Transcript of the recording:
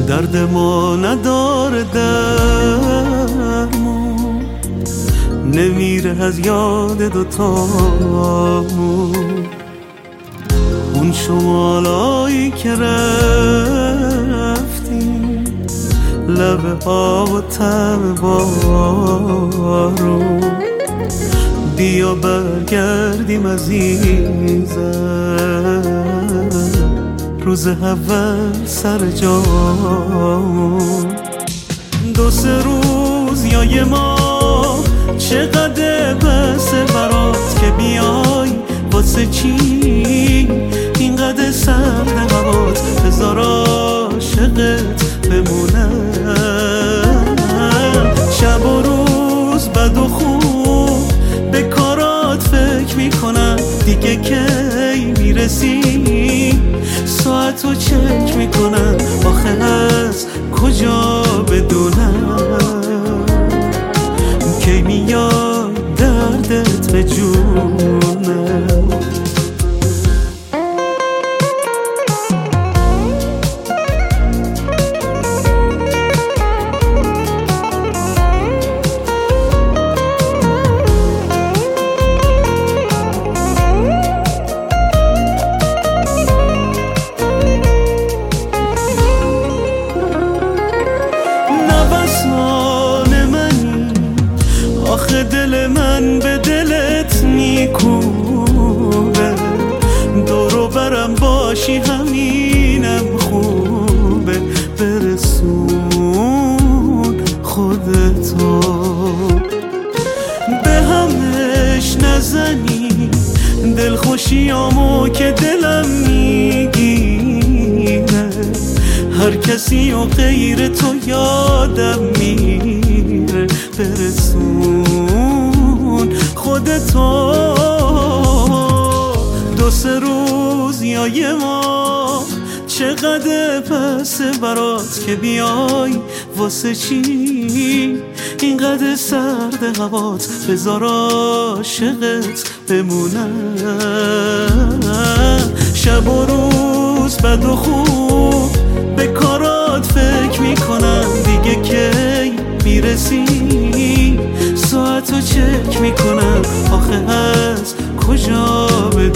درد ما نداره درمون، نمیره از یاد دوتامون. اون شمالایی که رفتیم، لبه ها و طعم بارون، بیا برگردیم عزیزم، روز اول سر جامون. 2-3 روز یا یه ماه چقدر بسه برات که بیای، واسه چی اینقدر سرد هوات، بذار عاشقت بمونم. شب و روز بد و خوب به کارات فکر میکنم، دیگه کی میرسی ساعتو چک میکنم، آخه از کجا بدونم کی میاد دردت به جونم. آخه دل من به دلت میکوبه، دورو برم باشی همینم خوبه، برسون خودتو به همش نزنی، دلخوشیامو که دلم میگیره، هر کسی و غیر تو یادم میره، برسون خودتو. 2-3 روز یا یه ماه چقدر پسه برات که بیای، واسه چی اینقدر سرد هوات، بذار عاشقت بمونم. شب و روز بد و خوب به کارات فکر میکنم، دیگه کی میرسی ساعتو چک میکنم، آخه از کجا